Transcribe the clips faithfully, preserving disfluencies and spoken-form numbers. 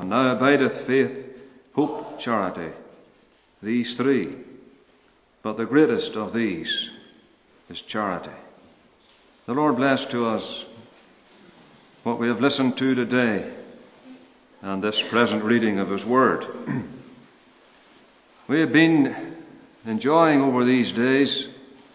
And now abideth faith, hope, charity, these three. But the greatest of these is charity. The Lord bless to us what we have listened to today and this present reading of His Word. We have been enjoying over these days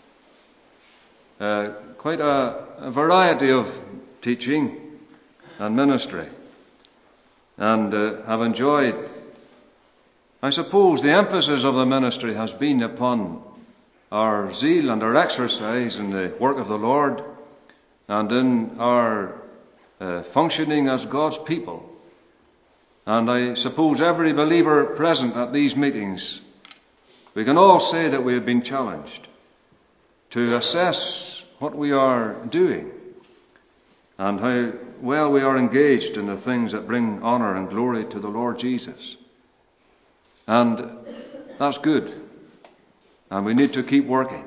uh, quite a, a variety of teaching and ministry, and uh, have enjoyed, I suppose, the emphasis of the ministry has been upon our zeal and our exercise in the work of the Lord and in our uh, functioning as God's people. And I suppose every believer present at these meetings, we can all say that we have been challenged to assess what we are doing and how well we are engaged in the things that bring honour and glory to the Lord Jesus. And that's good. And we need to keep working.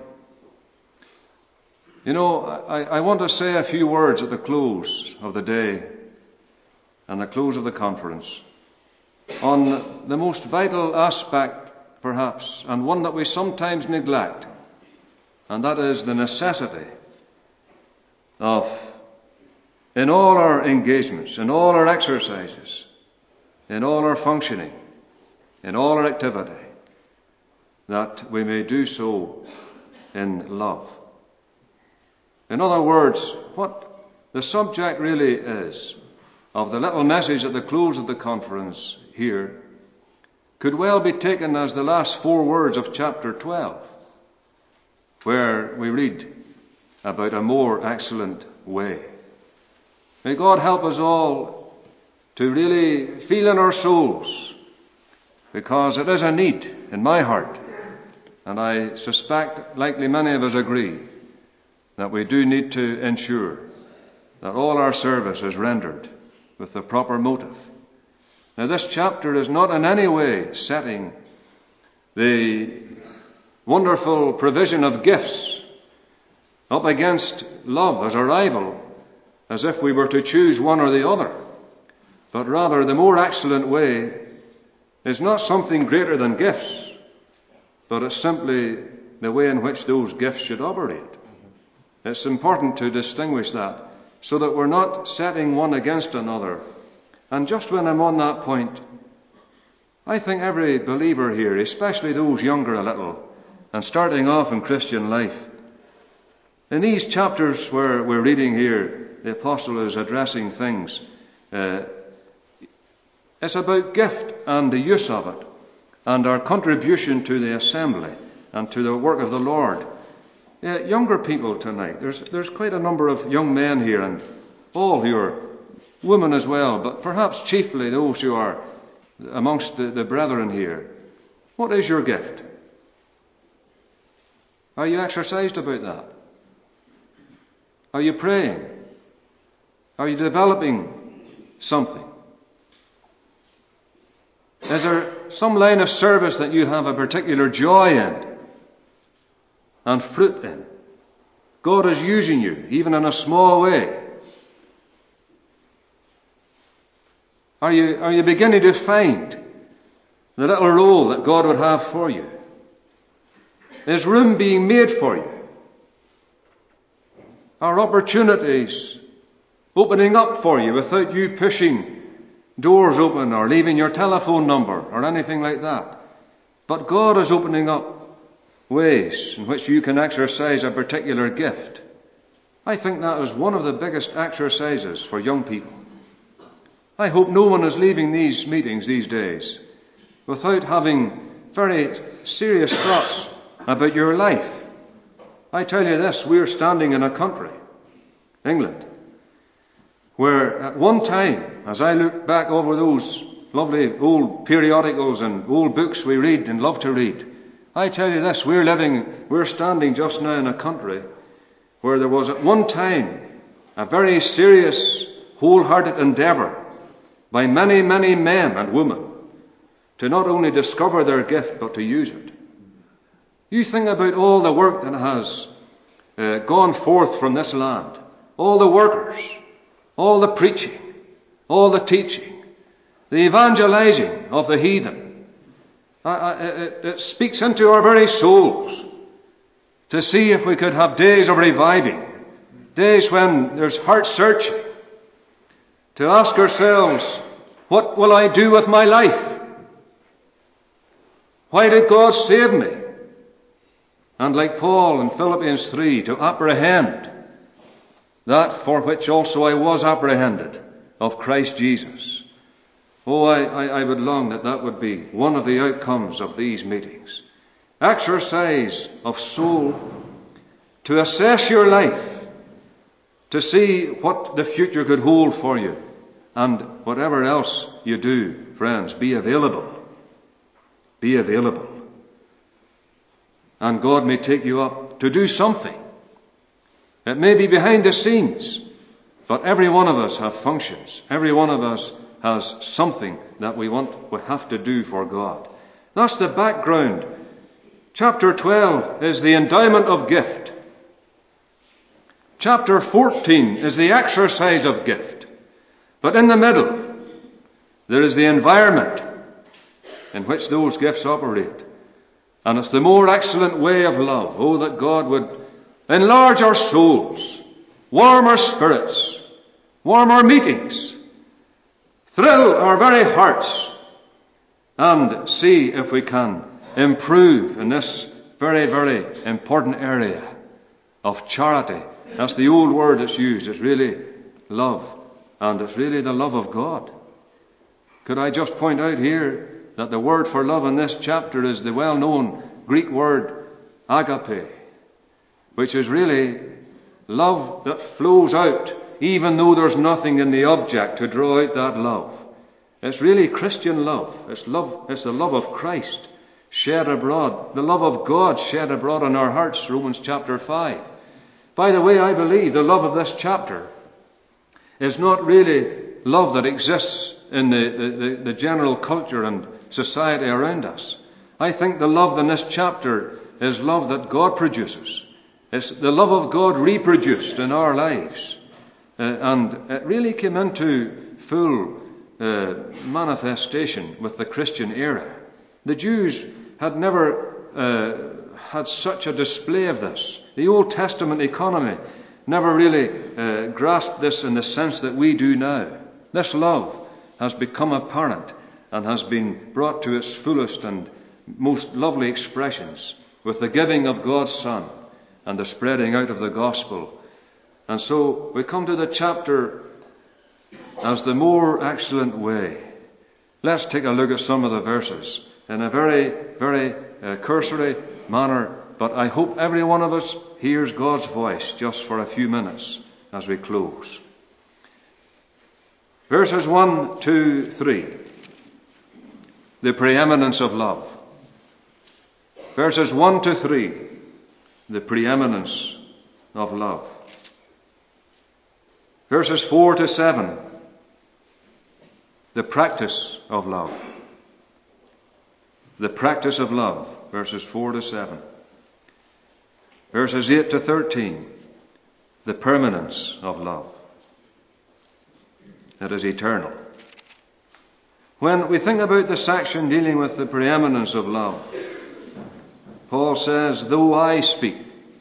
You know, I, I want to say a few words at the close of the day and the close of the conference on the most vital aspect, perhaps, and one that we sometimes neglect, and that is the necessity of, in all our engagements, in all our exercises, in all our functioning, in all our activity, that we may do so in love. In other words, what the subject really is of the little message at the close of the conference here could well be taken as the last four words of chapter twelve, where we read about a more excellent way. May God help us all to really feel in our souls, because it is a need in my heart, and I suspect likely many of us agree, that we do need to ensure that all our service is rendered with the proper motive. Now, this chapter is not in any way setting the wonderful provision of gifts up against love as a rival, as if we were to choose one or the other. But rather, the more excellent way is not something greater than gifts, but it's simply the way in which those gifts should operate. It's important to distinguish that, so that we're not setting one against another. And just when I'm on that point, I think every believer here, especially those younger a little and starting off in Christian life, in these chapters where we're reading here, the apostle is addressing things. Uh, it's about gift and the use of it, and our contribution to the assembly and to the work of the Lord. Uh, younger people tonight, there's, there's quite a number of young men here, and all who are women as well, but perhaps chiefly those who are amongst the, the brethren here. What is your gift? Are you exercised about that? Are you praying? Are you developing something? Is there some line of service that you have a particular joy in and fruit in? God is using you, even in a small way. Are you, are you beginning to find the little role that God would have for you? Is room being made for you? Are opportunities opening up for you without you pushing doors open or leaving your telephone number or anything like that? But God is opening up ways in which you can exercise a particular gift. I think that is one of the biggest exercises for young people. I hope no one is leaving these meetings these days without having very serious thoughts about your life. I tell you this, we're standing in a country, England, where at one time, as I look back over those lovely old periodicals and old books we read and love to read, I tell you this, we're living, we're standing just now in a country where there was at one time a very serious, wholehearted endeavour by many, many men and women to not only discover their gift but to use it. You think about all the work that has uh, gone forth from this land, all the workers, all the preaching, all the teaching, the evangelizing of the heathen. I, I, it, it speaks into our very souls to see if we could have days of reviving, days when there's heart searching, to ask ourselves, what will I do with my life? Why did God save me? And like Paul in Philippians three, to apprehend that for which also I was apprehended, of Christ Jesus. Oh, I, I, I would long that that would be one of the outcomes of these meetings. Exercise of soul, to assess your life, to see what the future could hold for you, and whatever else you do, friends, be available. Be available. And God may take you up to do something. It may be behind the scenes, but every one of us have functions. Every one of us has something that we want, we have to do for God. That's the background. Chapter twelve is the endowment of gift. Chapter fourteen is the exercise of gift. But in the middle, there is the environment in which those gifts operate. And it's the more excellent way of love. Oh, that God would enlarge our souls, warm our spirits, warm our meetings, thrill our very hearts, and see if we can improve in this very, very important area of charity. That's the old word that's used. It's really love. And it's really the love of God. Could I just point out here that the word for love in this chapter is the well-known Greek word agape, which is really love that flows out even though there's nothing in the object to draw out that love. It's really Christian love. It's love. It's the love of Christ shed abroad, the love of God shed abroad in our hearts, Romans chapter five. By the way, I believe the love of this chapter is not really love that exists in the, the, the, the general culture and society around us. I think the love in this chapter is love that God produces. It's the love of God reproduced in our lives. Uh, and it really came into full uh, manifestation with the Christian era. The Jews had never uh, had such a display of this. The Old Testament economy never really uh, grasped this in the sense that we do now. This love has become apparent and has been brought to its fullest and most lovely expressions with the giving of God's Son and the spreading out of the gospel. And so we come to the chapter as the more excellent way. Let's take a look at some of the verses in a very, very uh, cursory manner, but I hope every one of us hears God's voice just for a few minutes as we close. Verses one, two, three. The preeminence of love. Verses one to three. The preeminence of love. Verses four to seven. The practice of love. The practice of love. Verses four to seven. Verses eight to thirteen. The permanence of love. It is eternal. When we think about the section dealing with the preeminence of love, Paul says, though I speak.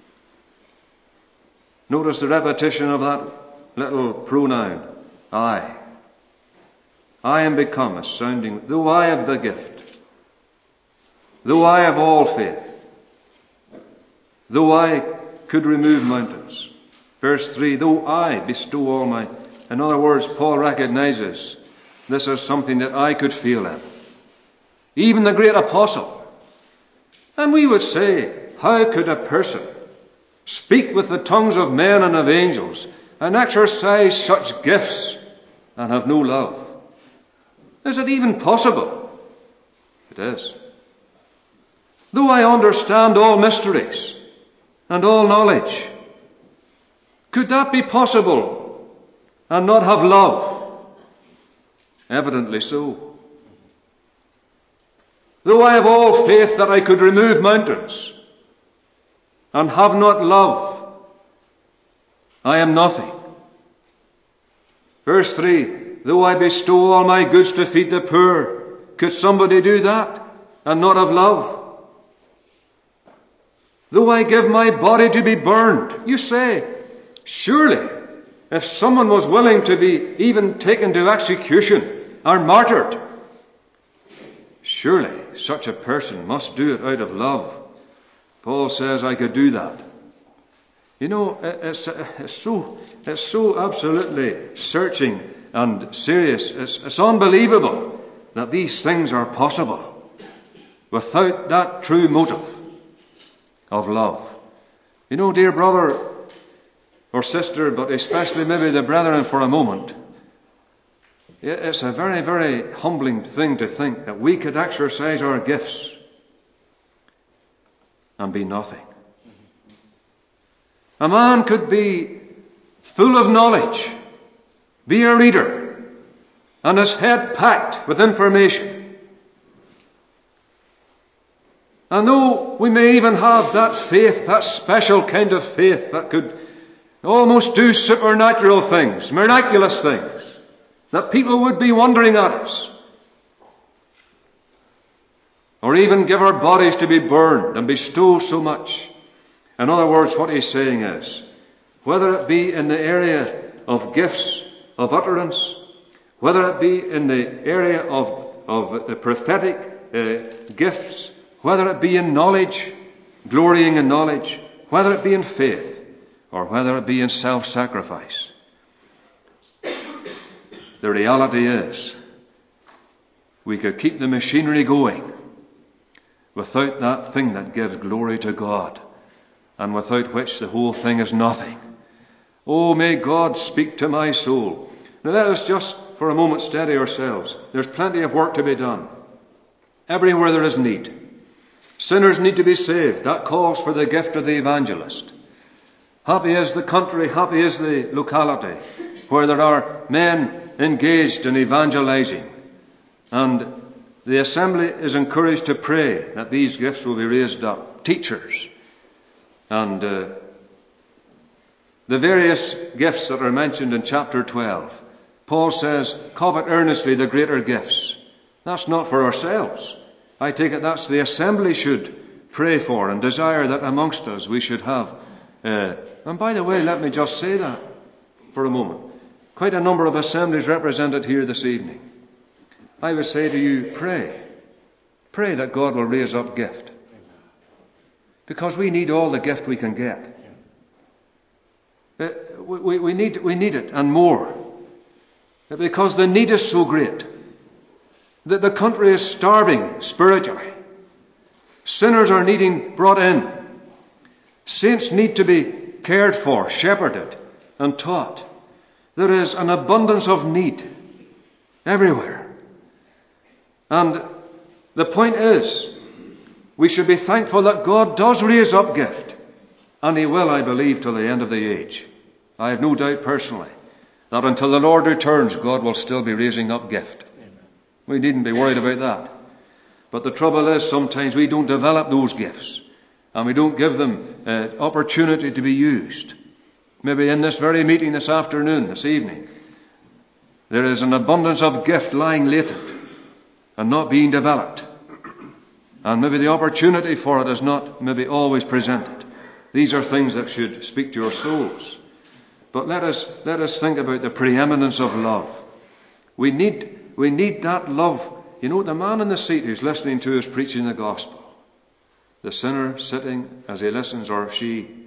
Notice the repetition of that little pronoun, I. I am become a sounding, though I have the gift, though I have all faith, though I could remove mountains. Verse three, though I bestow all my... In other words, Paul recognizes this is something that I could feel in. Even the great apostle. And we would say, how could a person speak with the tongues of men and of angels and exercise such gifts and have no love? Is it even possible? It is. Though I understand all mysteries and all knowledge, could that be possible and not have love? Evidently so. Though I have all faith that I could remove mountains and have not love, I am nothing. Verse three, though I bestow all my goods to feed the poor, could somebody do that and not have love? Though I give my body to be burned, you say, surely, if someone was willing to be even taken to execution or martyred, surely such a person must do it out of love. Paul says I could do that. You know, it's, it's, so, it's so absolutely searching and serious. It's, it's unbelievable that these things are possible without that true motive of love. You know, dear brother or sister, but especially maybe the brethren for a moment, it's a very, very humbling thing to think that we could exercise our gifts and be nothing. A man could be full of knowledge, be a reader, and his head packed with information. And though we may even have that faith, that special kind of faith that could almost do supernatural things, miraculous things, that people would be wondering at us, or even give our bodies to be burned and bestow so much. In other words, what he's saying is, whether it be in the area of gifts of utterance, whether it be in the area of, of the prophetic uh, gifts, whether it be in knowledge, glorying in knowledge, whether it be in faith, or whether it be in self-sacrifice, the reality is, we could keep the machinery going without that thing that gives glory to God, and without which the whole thing is nothing. Oh, may God speak to my soul. Now let us just for a moment steady ourselves. There's plenty of work to be done. Everywhere there is need. Sinners need to be saved. That calls for the gift of the evangelist. Happy is the country, happy is the locality where there are men engaged in evangelizing. And the assembly is encouraged to pray that these gifts will be raised up. Teachers. And uh, the various gifts that are mentioned in chapter twelve. Paul says, covet earnestly the greater gifts. That's not for ourselves. I take it that's the assembly should pray for and desire that amongst us we should have. Uh, and by the way, let me just say that for a moment. Quite a number of assemblies represented here this evening. I would say to you, pray. Pray that God will raise up gift. Because we need all the gift we can get. Uh, we, we, need, we need it and more. Because the need is so great. That the country is starving spiritually. Sinners are needing brought in. Saints need to be cared for, shepherded, and taught. There is an abundance of need everywhere. And the point is, we should be thankful that God does raise up gift. And He will, I believe, till the end of the age. I have no doubt personally that until the Lord returns, God will still be raising up gift. We needn't be worried about that. But the trouble is, sometimes we don't develop those gifts. And we don't give them uh, opportunity to be used. Maybe in this very meeting this afternoon, this evening, there is an abundance of gift lying latent and not being developed. And maybe the opportunity for it is not maybe always presented. These are things that should speak to your souls. But let us let us think about the preeminence of love. We need we need that love. You know, the man in the seat who's listening to us preaching the gospel, the sinner sitting as he listens, or she,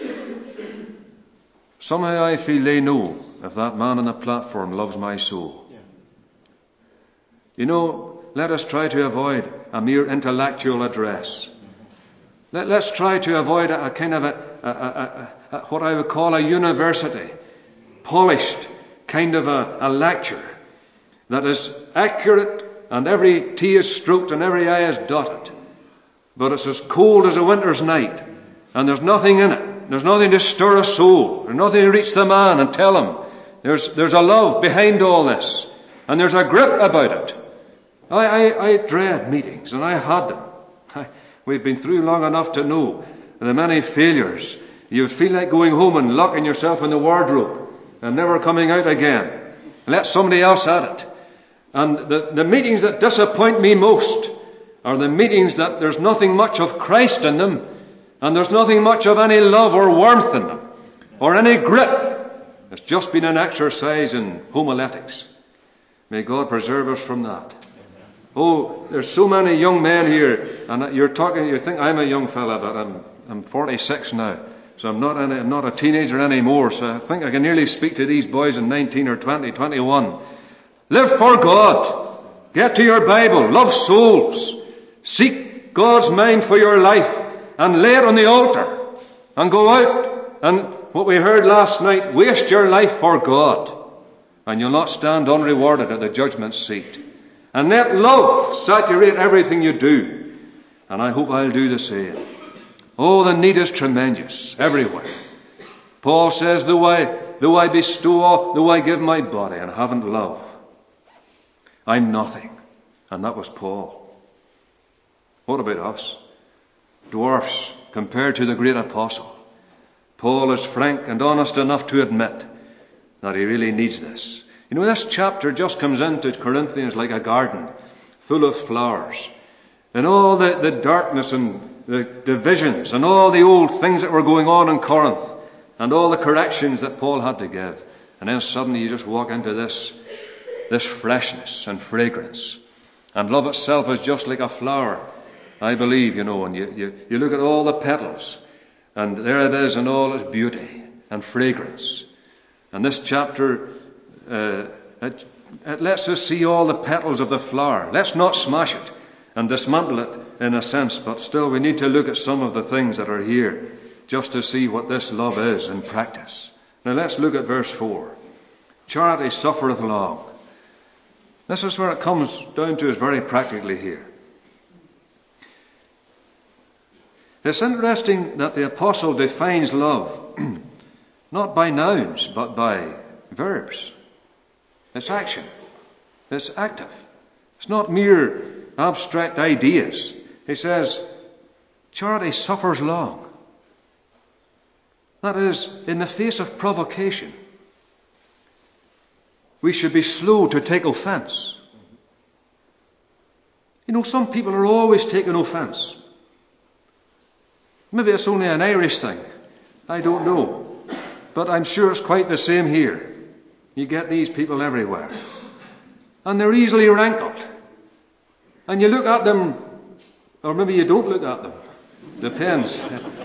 somehow I feel they know if that man on the platform loves my soul. Yeah. You know, let us try to avoid a mere intellectual address. Let, let's try to avoid a, a kind of a, a, a, a, what I would call a university, polished kind of a, a lecture that is accurate and every T is stroked and every I is dotted. But it's as cold as a winter's night and there's nothing in it. There's nothing to stir a soul. There's nothing to reach the man and tell him. There's, there's a love behind all this. And there's a grip about it. I, I, I dread meetings, and I had them. I, we've been through long enough to know the many failures. You feel like going home and locking yourself in the wardrobe and never coming out again. let somebody else at it. And the, the meetings that disappoint me most are the meetings that there's nothing much of Christ in them, and there's nothing much of any love or warmth in them, or any grip. It's just been an exercise in homiletics. May God preserve us from that. Oh, there's so many young men here, and you're talking, you think I'm a young fella, but I'm, I'm forty-six now, so I'm not, any, I'm not a teenager anymore, so I think I can nearly speak to these boys in nineteen or twenty, twenty-one. Live for God. Get to your Bible. Love souls. Seek God's mind for your life and lay it on the altar. And go out and, what we heard last night, waste your life for God. And you'll not stand unrewarded at the judgment seat. And let love saturate everything you do. And I hope I'll do the same. Oh, the need is tremendous everywhere. Paul says, though I, though I bestow all, though I give my body and haven't love, I'm nothing. And that was Paul. What about us? Dwarfs compared to the great apostle. Paul is frank and honest enough to admit that he really needs this. You know, this chapter just comes into Corinthians like a garden full of flowers. And all the, the darkness and the divisions and all the old things that were going on in Corinth and all the corrections that Paul had to give. And then suddenly you just walk into this This freshness and fragrance. And love itself is just like a flower, I believe, you know, and you, you, you look at all the petals, and there it is in all its beauty and fragrance. And this chapter, uh, it, it lets us see all the petals of the flower. Let's not smash it and dismantle it in a sense, but still we need to look at some of the things that are here just to see what this love is in practice. Now let's look at verse four. Charity suffereth long. This is where it comes down to us very practically here. It's interesting that the apostle defines love not by nouns but by verbs. It's action. It's active. It's not mere abstract ideas. He says, charity suffers long. That is, in the face of provocation, we should be slow to take offence. You know, some people are always taking offence. Maybe it's only an Irish thing. I don't know. But I'm sure it's quite the same here. You get these people everywhere. And they're easily rankled. And you look at them, or maybe you don't look at them. Depends.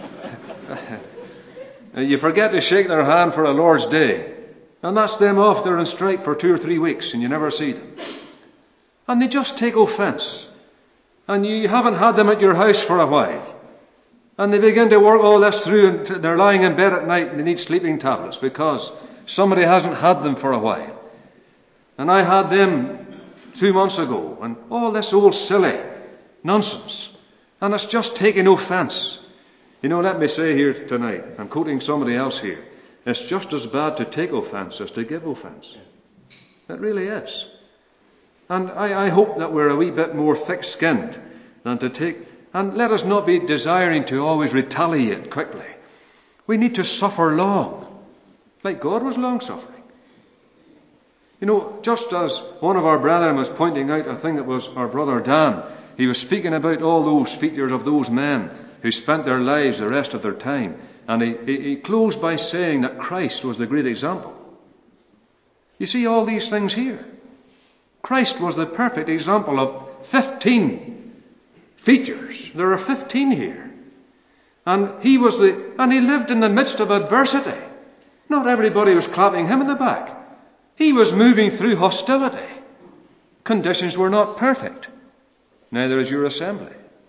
You forget to shake their hand for a Lord's Day. And that's them off. They're on strike for two or three weeks and you never see them. And they just take offence. And you haven't had them at your house for a while. And they begin to work all this through and they're lying in bed at night and they need sleeping tablets because somebody hasn't had them for a while. And I had them two months ago. And all this old silly nonsense. And it's just taking offence. You know, let me say here tonight, I'm quoting somebody else here. It's just as bad to take offence as to give offence. It really is. And I, I hope that we're a wee bit more thick-skinned than to take... And let us not be desiring to always retaliate quickly. We need to suffer long, like God was long-suffering. You know, just as one of our brethren was pointing out, I think it was our brother Dan, he was speaking about all those features of those men who spent their lives the rest of their time. And he, he, he closed by saying that Christ was the great example. You see all these things here. Christ was the perfect example of fifteen features. There are fifteen here. And he was the, and he lived in the midst of adversity. Not everybody was clapping him in the back. He was moving through hostility. Conditions were not perfect. Neither is your assembly.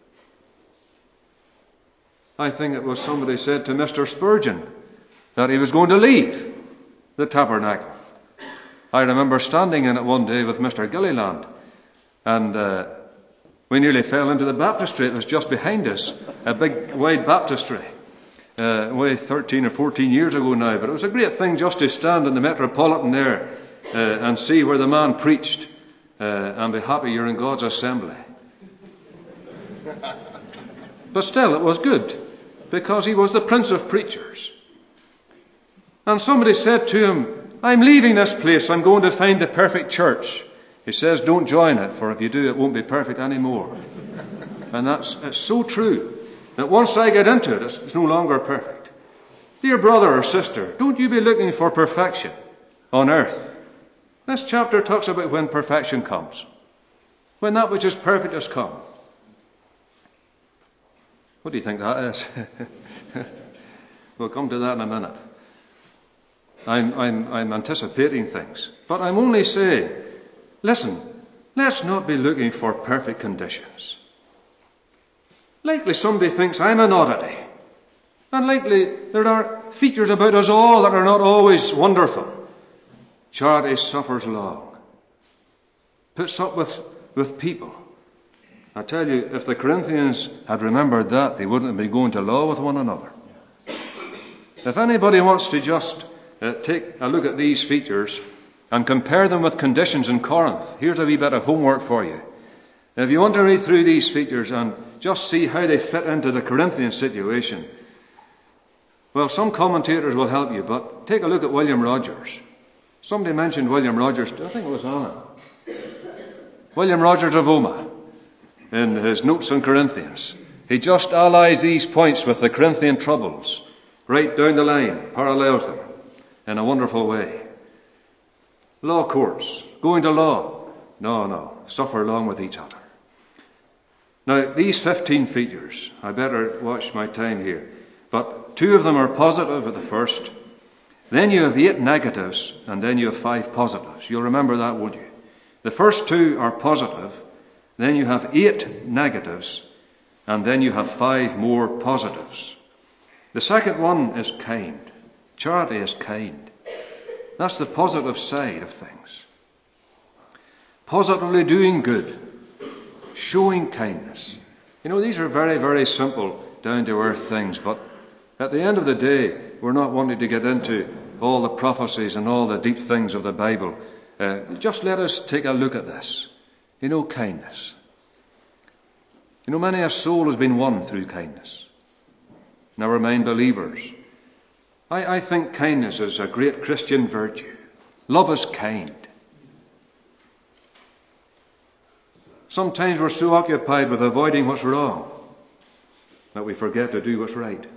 I think it was somebody said to Mister Spurgeon that he was going to leave the tabernacle. I remember standing in it one day with Mister Gilliland, and uh, we nearly fell into the baptistry. It was just behind us, a big wide baptistry, uh, way thirteen or fourteen years ago now. But it was a great thing just to stand in the Metropolitan there uh, and see where the man preached uh, and be happy you're in God's assembly. But still, it was good. Because he was the Prince of Preachers. And somebody said to him, I'm leaving this place. I'm going to find the perfect church. He says, don't join it, for if you do, it won't be perfect anymore. And that's it's so true that once I get into it, it's, it's no longer perfect. Dear brother or sister, don't you be looking for perfection on earth. This chapter talks about when perfection comes. When that which is perfect has come. What do you think that is? We'll come to that in a minute. I'm, I'm, I'm anticipating things. But I'm only saying, listen, let's not be looking for perfect conditions. Likely somebody thinks I'm an oddity. And likely there are features about us all that are not always wonderful. Charity suffers long. Puts up with, with people. I tell you, if the Corinthians had remembered that, they wouldn't have been going to law with one another. If anybody wants to just uh, take a look at these features and compare them with conditions in Corinth, here's a wee bit of homework for you. If you want to read through these features and just see how they fit into the Corinthian situation, well, some commentators will help you, but take a look at William Rogers. Somebody mentioned William Rogers, I think it was Anna. William Rogers of Omagh, in his notes on Corinthians. He just allies these points with the Corinthian troubles, right down the line, parallels them in a wonderful way. Law courts, going to law. No, no, suffer along with each other. Now, these fifteen features, I better watch my time here, but two of them are positive at the first. Then you have eight negatives, and then you have five positives. You'll remember that, won't you? The first two are positive, then you have eight negatives, and then you have five more positives. The second one is kind. Charity is kind. That's the positive side of things. Positively doing good. Showing kindness. You know, these are very, very simple, down-to-earth things, but at the end of the day, we're not wanting to get into all the prophecies and all the deep things of the Bible. Uh, just let us take a look at this. You know, kindness. You know, many a soul has been won through kindness. Never mind believers. I, I think kindness is a great Christian virtue. Love is kind. Sometimes we're so occupied with avoiding what's wrong that we forget to do what's right.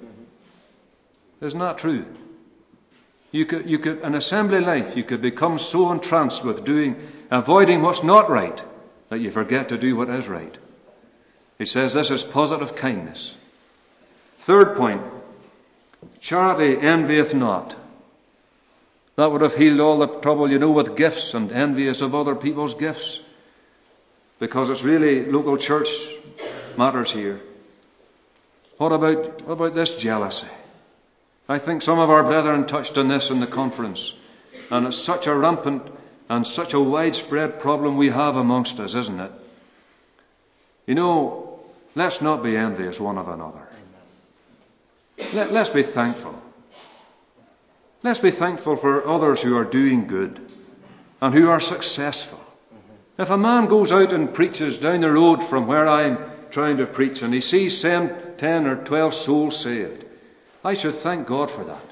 Isn't that true? You could, you could, in assembly life, you could become so entranced with doing, avoiding what's not right that you forget to do what is right. He says this is positive kindness. Third point, charity envieth not. That would have healed all the trouble, you know, with gifts and envious of other people's gifts. Because it's really local church matters here. What about, what about this jealousy? I think some of our brethren touched on this in the conference. And it's such a rampant and such a widespread problem we have amongst us, isn't it? You know, let's not be envious one of another. Let, let's be thankful. Let's be thankful for others who are doing good and who are successful. If a man goes out and preaches down the road from where I'm trying to preach and he sees ten or twelve souls saved, I should thank God for that.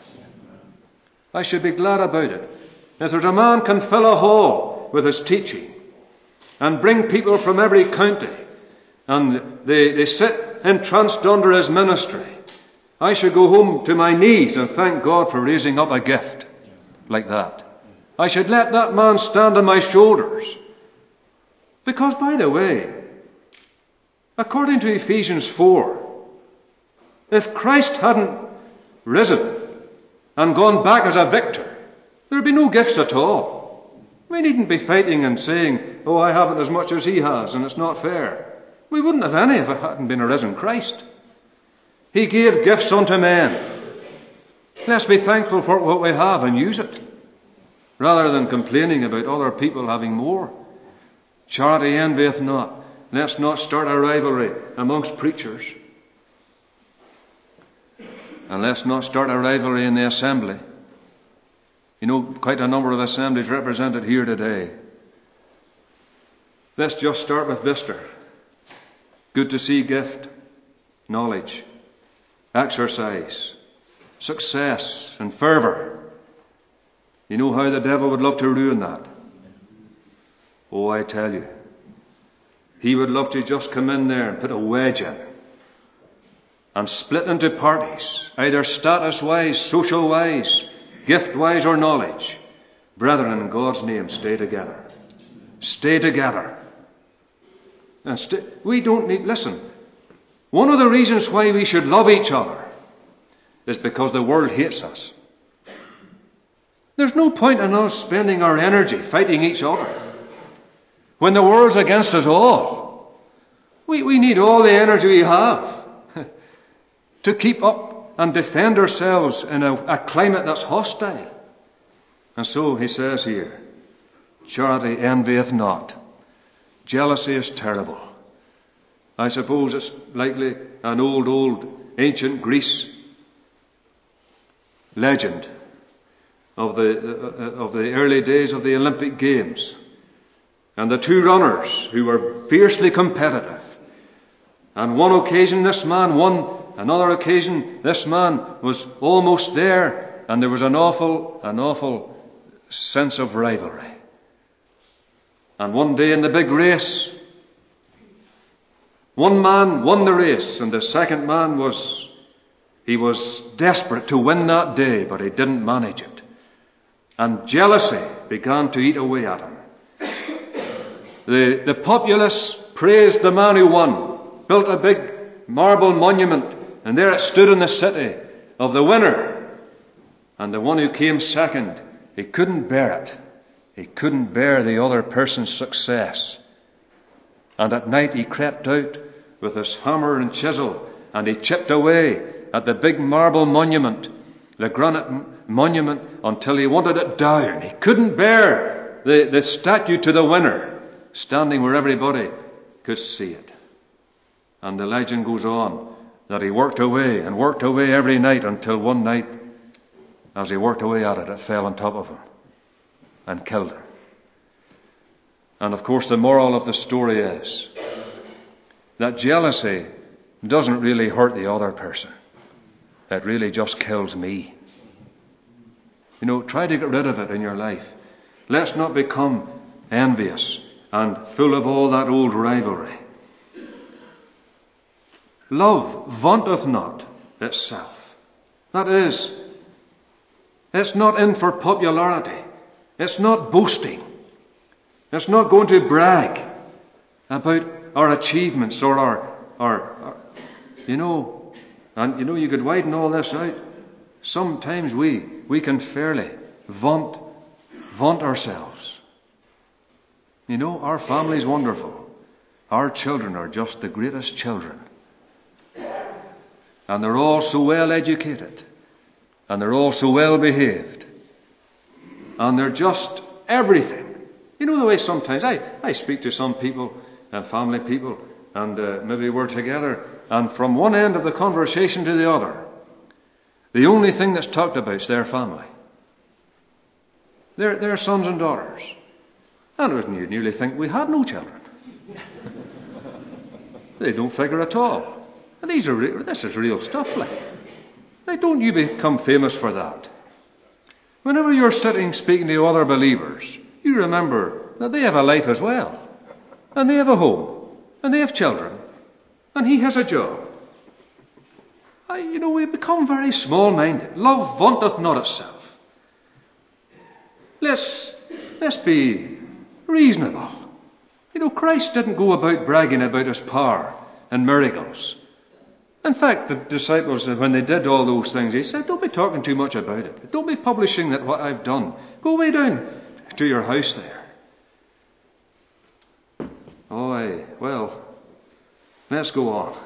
I should be glad about it. If there's a man can fill a hall with his teaching and bring people from every county and they, they sit entranced under his ministry, I should go home to my knees and thank God for raising up a gift like that. I should let that man stand on my shoulders. Because, by the way, according to Ephesians four, if Christ hadn't risen and gone back as a victor, there'd be no gifts at all. We needn't be fighting and saying, oh, I haven't as much as he has and it's not fair. We wouldn't have any if it hadn't been a risen Christ. He gave gifts unto men. Let's be thankful for what we have and use it, rather than complaining about other people having more. Charity envieth not. Let's not start a rivalry amongst preachers. And let's not start a rivalry in the assembly. You know, quite a number of assemblies represented here today. Let's just start with Vista. Good to see gift, knowledge, exercise, success and fervour. You know how the devil would love to ruin that? Oh, I tell you. He would love to just come in there and put a wedge in and split into parties, either status-wise, social-wise, gift-wise, or knowledge. Brethren, in God's name, stay together. Stay together. And st- we don't need... Listen, one of the reasons why we should love each other is because the world hates us. There's no point in us spending our energy fighting each other when the world's against us all. We, we need all the energy we have to keep up and defend ourselves in a, a climate that's hostile. And so he says here, charity envieth not. Jealousy is terrible. I suppose it's likely an old, old, ancient Greece legend of the, uh, of the early days of the Olympic Games. And the two runners who were fiercely competitive. And one occasion this man won, another occasion this man was almost there, and there was an awful, an awful sense of rivalry. And one day in the big race, one man won the race, and the second man was, he was desperate to win that day, but he didn't manage it. And jealousy began to eat away at him. The, the populace praised the man who won, built a big marble monument, and there it stood in the city of the winner. And the one who came second, he couldn't bear it. He couldn't bear the other person's success. And at night he crept out with his hammer and chisel, and he chipped away at the big marble monument, the granite m- monument, until he wanted it down. He couldn't bear the, the statue to the winner standing where everybody could see it. And the legend goes on that he worked away and worked away every night until one night, as he worked away at it, it fell on top of him and killed him. And of course the moral of the story is that jealousy doesn't really hurt the other person. It really just kills me. You know, try to get rid of it in your life. Let's not become envious and full of all that old rivalry. Love vaunteth not itself. That is, it's not in for popularity. It's not boasting. It's not going to brag about our achievements or our, our, our you know, and you know, you could widen all this out. Sometimes we, we can fairly vaunt, vaunt ourselves. You know, our family's wonderful. Our children are just the greatest children. And they're all so well educated. And they're all so well behaved. And they're just everything. You know the way sometimes I, I speak to some people, uh, family people, and uh, maybe we're together, and from one end of the conversation to the other, the only thing that's talked about is their family. Their, their sons and daughters. And you'd nearly think we had no children. They don't figure at all. And these are re- this is real stuff, like. Now, don't you become famous for that. Whenever you're sitting speaking to other believers, you remember that they have a life as well. And they have a home. And they have children. And he has a job. I, you know, we become very small-minded. Love vaunteth not itself. Let's, let's be reasonable. You know, Christ didn't go about bragging about his power and miracles. In fact, the disciples, when they did all those things, he said, don't be talking too much about it. Don't be publishing that what I've done. Go way down to your house there. Oh, aye. Well, let's go on.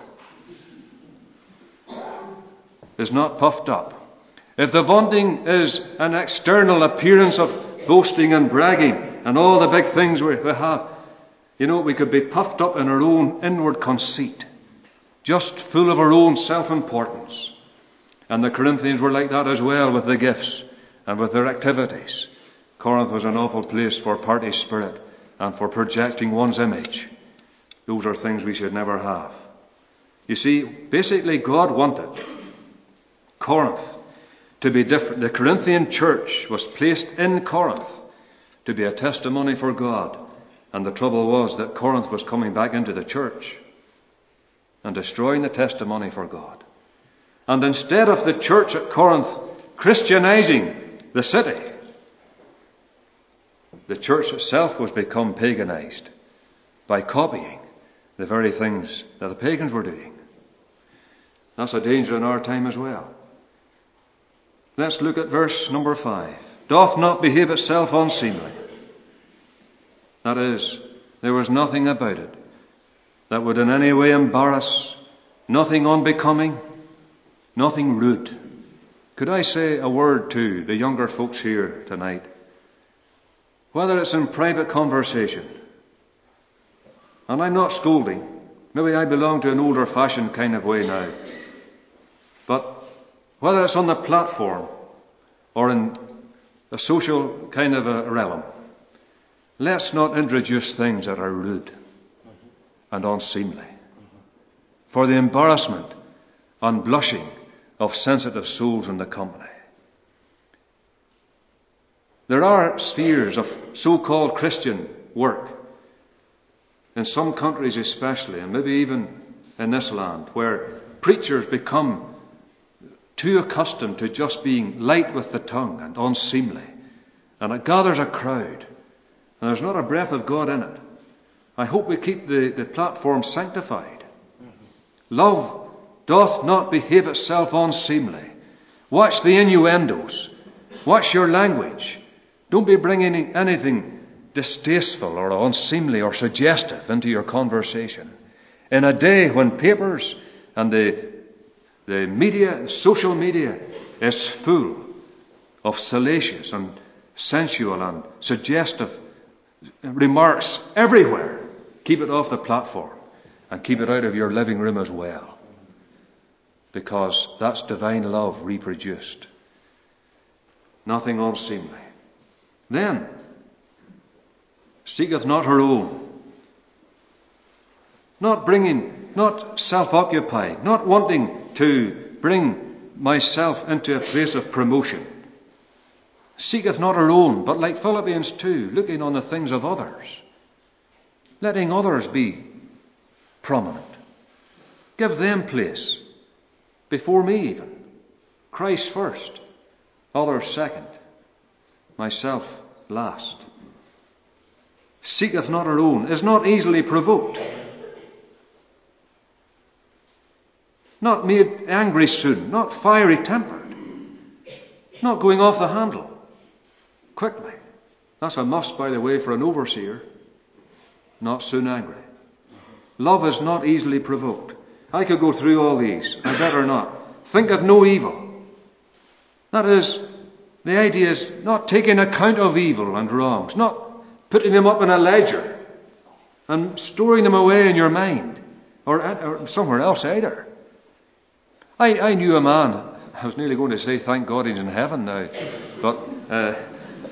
Is not puffed up. If the vaunting is an external appearance of boasting and bragging and all the big things we have, you know, we could be puffed up in our own inward conceit, just full of our own self-importance. And the Corinthians were like that as well with the gifts and with their activities. Corinth was an awful place for party spirit and for projecting one's image. Those are things we should never have. You see, basically God wanted Corinth to be different. The Corinthian church was placed in Corinth to be a testimony for God. And the trouble was that Corinth was coming back into the church and destroying the testimony for God. And instead of the church at Corinth Christianizing the city, the church itself was become paganized by copying the very things that the pagans were doing. That's a danger in our time as well. Let's look at verse number five. Doth not behave itself unseemly. That is, there was nothing about it that would in any way embarrass, nothing unbecoming, nothing rude. Could I say a word to the younger folks here tonight? Whether it's in private conversation, and I'm not scolding, maybe I belong to an older fashioned kind of way now, but whether it's on the platform or in a social kind of a realm, let's not introduce things that are rude and unseemly for the embarrassment and blushing of sensitive souls in the company. There are spheres of so-called Christian work, in some countries especially, and maybe even in this land, where preachers become too accustomed to just being light with the tongue and unseemly, and it gathers a crowd, and there's not a breath of God in it. I hope we keep the, the platform sanctified. Love doth not behave itself unseemly. Watch the innuendos. Watch your language. Don't be bringing anything distasteful or unseemly or suggestive into your conversation. In a day when papers and the, the media, social media, is full of salacious and sensual and suggestive remarks everywhere, keep it off the platform and keep it out of your living room as well. Because that's divine love reproduced. Nothing unseemly. Then, seeketh not her own. Not bringing, not self-occupied, not wanting to bring myself into a place of promotion. Seeketh not her own, but like Philippians two, looking on the things of others. Letting others be prominent. Give them place. Before me even. Christ first. Others second. Myself last. Seeketh not her own. Is not easily provoked. Not made angry soon. Not fiery tempered. Not going off the handle quickly. That's a must, by the way, for an overseer. Not soon angry. Love is not easily provoked. I could go through all these. I better not. Think of no evil. That is, the idea is not taking account of evil and wrongs, not putting them up in a ledger and storing them away in your mind or, or somewhere else either. I, I knew a man, I was nearly going to say thank God he's in heaven now, but uh,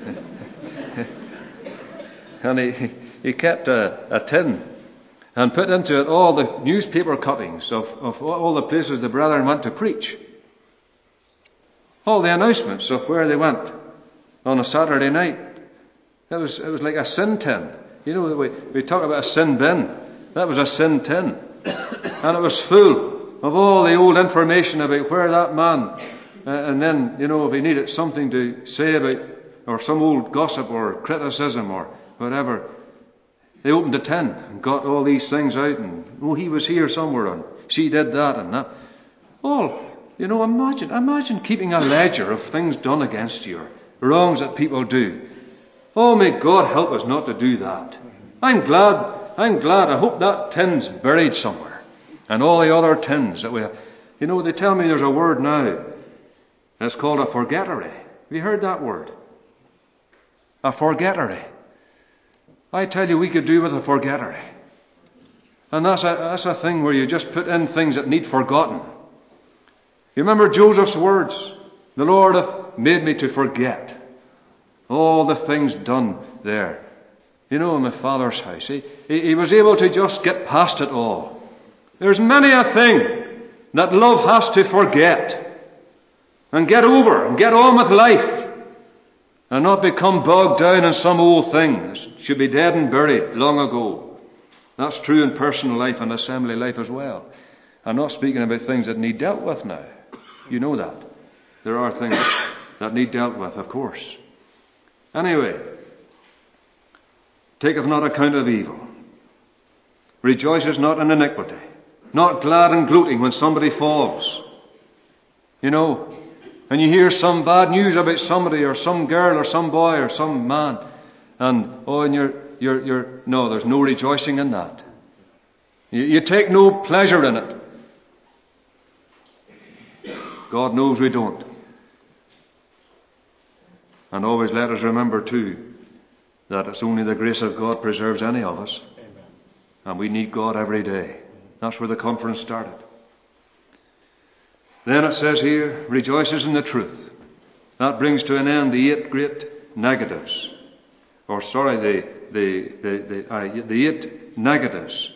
and he, he kept a, a tin and put into it all the newspaper cuttings of, of all the places the brethren went to preach. All the announcements of where they went on a Saturday night. It was, it was like a sin tin. You know, we, we talk about a sin bin. That was a sin tin. And it was full of all the old information about where that man, uh, and then, you know, if he needed something to say about, or some old gossip or criticism or whatever, they opened the tin and got all these things out, and oh, he was here somewhere and she did that and that. All, you know, imagine, imagine keeping a ledger of things done against you or wrongs that people do. Oh, may God help us not to do that. I'm glad, I'm glad, I hope that tin's buried somewhere. And all the other tins that we have. You know, they tell me there's a word now. It's called a forgettery. Have you heard that word? A forgettery. I tell you, we could do with a forgettery. And that's a, that's a thing where you just put in things that need forgotten. You remember Joseph's words? The Lord hath made me to forget all the things done there. You know, in my father's house. He, he, he was able to just get past it all. There's many a thing that love has to forget. and get over and get on with life and not become bogged down in some old thing that should be dead and buried long ago. That's true in personal life and assembly life as well. I'm not speaking about things that need dealt with now. You know that. There are things that need dealt with, of course. Anyway, taketh not account of evil. Rejoices not in iniquity. Not glad and gloating when somebody falls. You know, and you hear some bad news about somebody or some girl or some boy or some man. And, oh, and you're, you're, you're, no, there's no rejoicing in that. You, you take no pleasure in it. God knows we don't. And always let us remember too that it's only the grace of God preserves any of us. Amen. And we need God every day. That's where the conference started. Then it says here, rejoices in the truth. That brings to an end the eight great negatives. Or sorry, the the the the, uh, the eight negatives.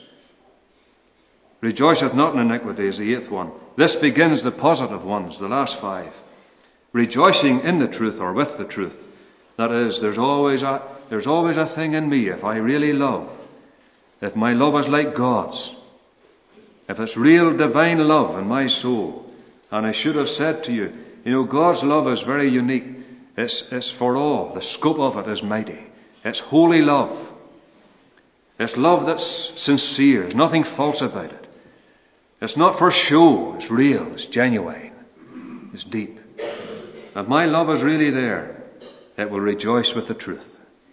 Rejoiceth not in iniquity is the eighth one. This begins the positive ones, the last five. Rejoicing in the truth or with the truth. That is, there's always a there's always a thing in me if I really love. If my love is like God's. If it's real divine love in my soul. And I should have said to you, you know, God's love is very unique. It's, it's for all. The scope of it is mighty. It's holy love. It's love that's sincere. There's nothing false about it. It's not for show. It's real. It's genuine. It's deep. If my love is really there, it will rejoice with the truth.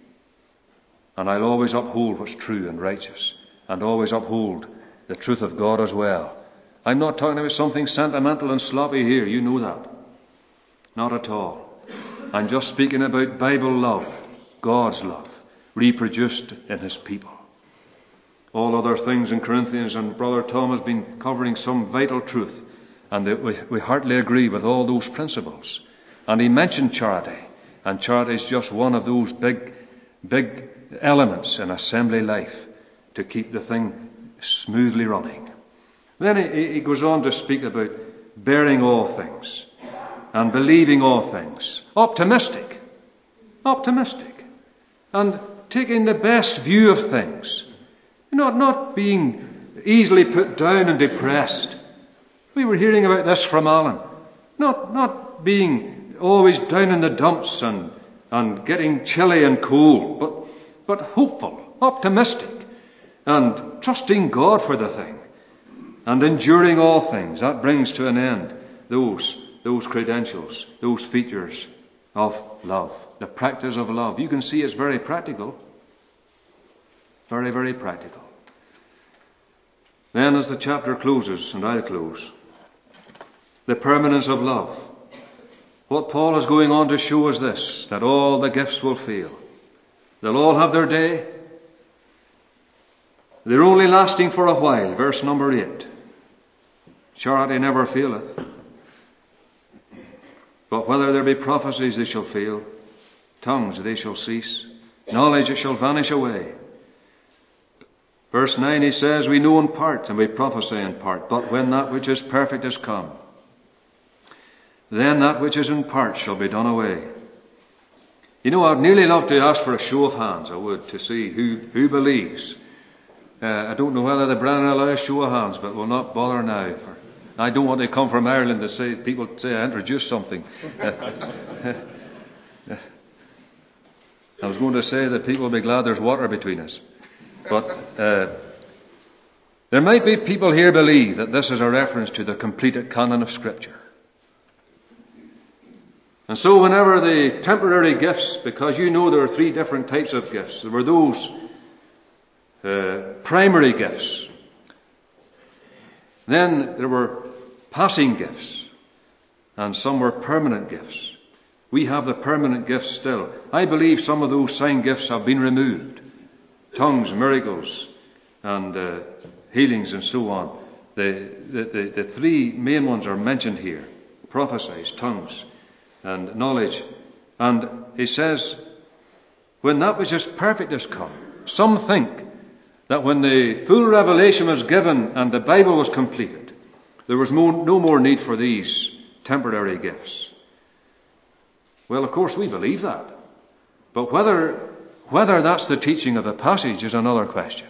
And I'll always uphold what's true and righteous. And always uphold the truth of God as well. I'm not talking about something sentimental and sloppy here. You know that. Not at all. I'm just speaking about Bible love. God's love. Reproduced in His people. All other things in Corinthians, and Brother Tom has been covering some vital truth. And that we, we heartily agree with all those principles. And he mentioned charity. And charity is just one of those big, big elements in assembly life to keep the thing smoothly running. Then he, he goes on to speak about bearing all things and believing all things. Optimistic. Optimistic. And taking the best view of things. Not, not being easily put down and depressed. We were hearing about this from Alan. Not, not being always down in the dumps and, and getting chilly and cold, but, but hopeful, optimistic, and trusting God for the thing, and enduring all things. That brings to an end those, those credentials, those features of love, the practice of love. You can see it's very practical. Very, very practical. Then as the chapter closes, and I'll close, the permanence of love. What Paul is going on to show us this, that all the gifts will fail. They'll all have their day. They're only lasting for a while. Verse number eight. Charity never faileth. But whether there be prophecies, they shall fail. Tongues, they shall cease. Knowledge, it shall vanish away. Verse nine, he says, we know in part and we prophesy in part. But when that which is perfect is come, then that which is in part shall be done away. You know, I'd nearly love to ask for a show of hands, I would, to see who, who believes. Uh, I don't know whether the Brennan allow a show of hands, but we'll not bother now. For I don't want to come from Ireland to say, people say I introduced something. I was going to say that people will be glad there's water between us. But uh, there might be people here believe that this is a reference to the completed canon of Scripture. And so whenever the temporary gifts, because you know there are three different types of gifts. There were those uh, primary gifts. Then there were passing gifts. And some were permanent gifts. We have the permanent gifts still. I believe some of those sign gifts have been removed. Tongues, miracles, and uh, healings and so on. The, the, the, the three main ones are mentioned here. Prophecies, tongues, and knowledge. And he says, when that which is perfect is come. Some think that when the full revelation was given and the Bible was completed, there was no, no more need for these temporary gifts. Well, of course we believe that. But whether, whether that's the teaching of the passage is another question.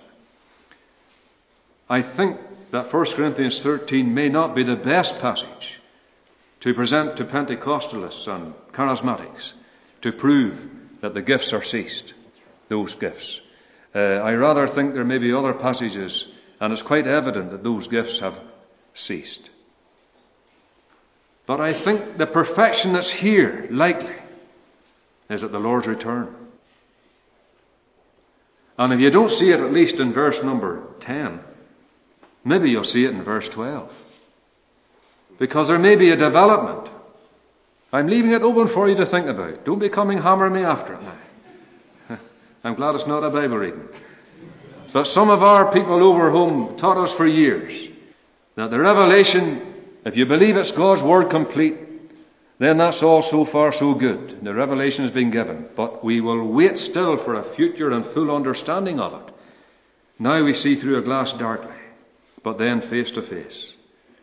I think that First Corinthians thirteen may not be the best passage to present to Pentecostalists and charismatics to prove that the gifts are ceased, those gifts. Uh, I rather think there may be other passages, and it's quite evident that those gifts have ceased. But I think the perfection that's here, likely, is at the Lord's return. And if you don't see it at least in verse number ten, maybe you'll see it in verse twelve. Because there may be a development. I'm leaving it open for you to think about. Don't be coming hammering me after it now. I'm glad it's not a Bible reading. But some of our people over home taught us for years that the revelation, if you believe it's God's word complete, then that's all so far so good. The revelation has been given. But we will wait still for a future and full understanding of it. Now we see through a glass darkly, but then face to face.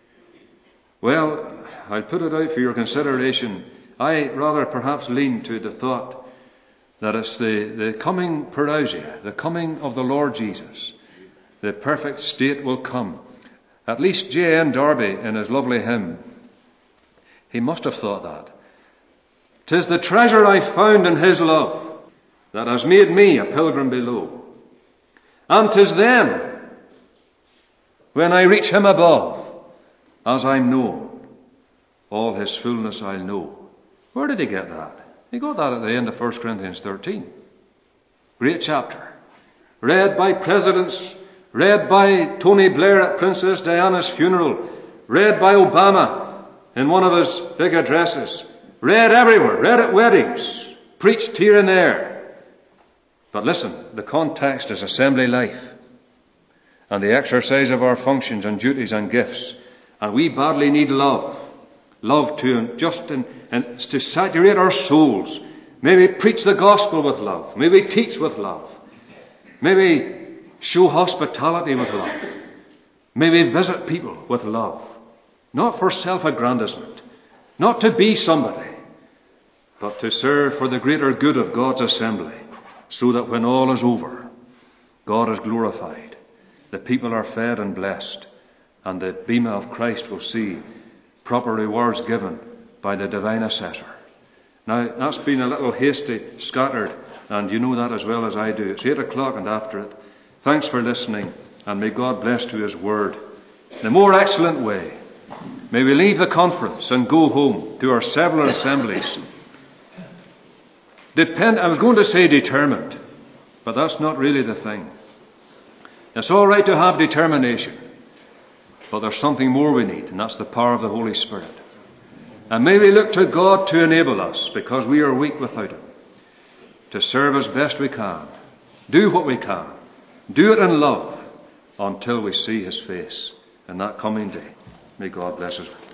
Well, I'll put it out for your consideration. I rather perhaps lean to the thought that it's the, the coming parousia, the coming of the Lord Jesus. The perfect state will come. At least J N Darby, in his lovely hymn, he must have thought that. "'Tis the treasure I found in his love that has made me a pilgrim below. And 'tis then, when I reach him above, as I'm known, all his fullness I'll know." Where did he get that? He got that at the end of First Corinthians thirteen. Great chapter. Read by presidents, read by Tony Blair at Princess Diana's funeral, read by Obama in one of his big addresses, read everywhere, read at weddings, preached here and there. But listen, the context is assembly life and the exercise of our functions and duties and gifts. And we badly need love. Love to just in, and to saturate our souls. May we preach the gospel with love. May we teach with love. May we show hospitality with love. May we visit people with love. Not for self-aggrandizement. Not to be somebody. But to serve for the greater good of God's assembly. So that when all is over, God is glorified. The people are fed and blessed. And the bema of Christ will see proper rewards given by the divine assessor. Now, that's been a little hasty, scattered, and you know that as well as I do. It's eight o'clock and after it. Thanks for listening, and may God bless to his word. In a more excellent way, may we leave the conference and go home to our several assemblies. Depend, I was going to say determined, but that's not really the thing. It's all right to have determination. But there's something more we need, and that's the power of the Holy Spirit. And may we look to God to enable us, because we are weak without him, to serve as best we can, do what we can, do it in love, until we see his face in that coming day. May God bless us.